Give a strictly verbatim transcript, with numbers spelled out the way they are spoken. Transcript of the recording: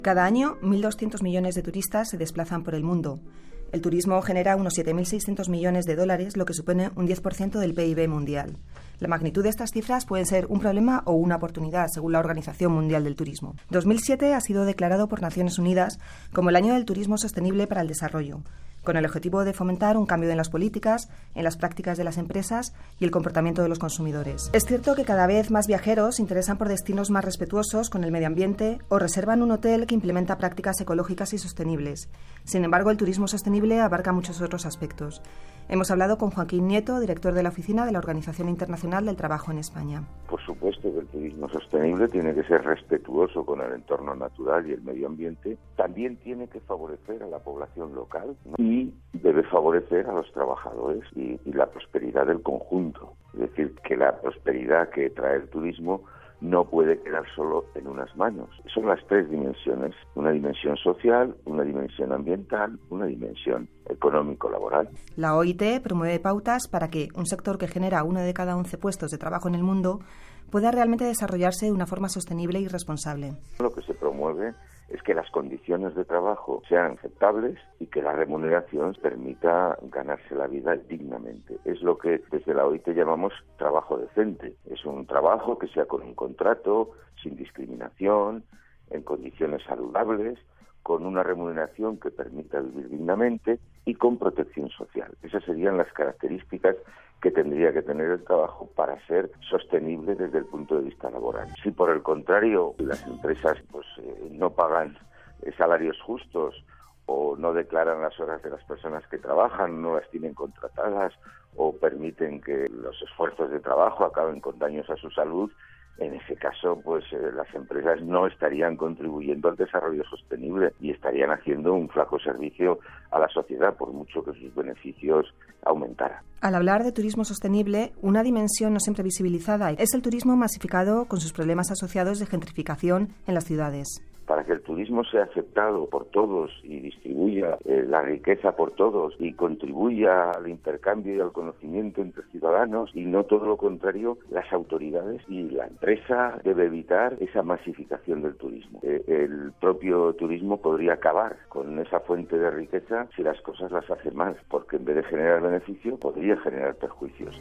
Cada año, mil doscientos millones de turistas se desplazan por el mundo. El turismo genera unos siete mil seiscientos millones de dólares, lo que supone un diez por ciento del P I B mundial. La magnitud de estas cifras pueden ser un problema o una oportunidad, según la Organización Mundial del Turismo. dos mil siete ha sido declarado por Naciones Unidas como el Año del Turismo Sostenible para el Desarrollo, con el objetivo de fomentar un cambio en las políticas, en las prácticas de las empresas y el comportamiento de los consumidores. Es cierto que cada vez más viajeros se interesan por destinos más respetuosos con el medio ambiente o reservan un hotel que implementa prácticas ecológicas y sostenibles. Sin embargo, el turismo sostenible abarca muchos otros aspectos. Hemos hablado con Joaquín Nieto, director de la oficina de la Organización Internacional del Trabajo en España. Por supuesto que el turismo sostenible tiene que ser respetuoso con el entorno natural y el medio ambiente. También tiene que favorecer a la población local, ¿no? Y debe favorecer a los trabajadores y, y la prosperidad del conjunto. Es decir, que la prosperidad que trae el turismo no puede quedar solo en unas manos. Son las tres dimensiones: una dimensión social, una dimensión ambiental, una dimensión económico-laboral. La O I T promueve pautas para que un sector que genera uno de cada once puestos de trabajo en el mundo pueda realmente desarrollarse de una forma sostenible y responsable. Lo que se promueve es que las condiciones de trabajo sean aceptables y que la remuneración permita ganarse la vida dignamente. Es lo que desde la O I T llamamos trabajo decente. Es un trabajo que sea con un contrato, sin discriminación, en condiciones saludables, con una remuneración que permita vivir dignamente y con protección social. Esas serían las características que tendría que tener el trabajo para ser sostenible desde el punto de vista laboral. Si por el contrario las empresas pues eh, no pagan eh, salarios justos o no declaran las horas de las personas que trabajan, no las tienen contratadas o permiten que los esfuerzos de trabajo acaben con daños a su salud, en ese caso, pues eh, las empresas no estarían contribuyendo al desarrollo sostenible y estarían haciendo un flaco servicio a la sociedad, por mucho que sus beneficios aumentaran. Al hablar de turismo sostenible, una dimensión no siempre visibilizada es el turismo masificado con sus problemas asociados de gentrificación en las ciudades. Para que el turismo sea aceptado por todos y distribuya eh, la riqueza por todos y contribuya al intercambio y al conocimiento entre ciudadanos y no todo lo contrario, las autoridades y la empresa debe evitar esa masificación del turismo. Eh, el propio turismo podría acabar con esa fuente de riqueza si las cosas las hace mal, porque en vez de generar beneficio podría generar perjuicios.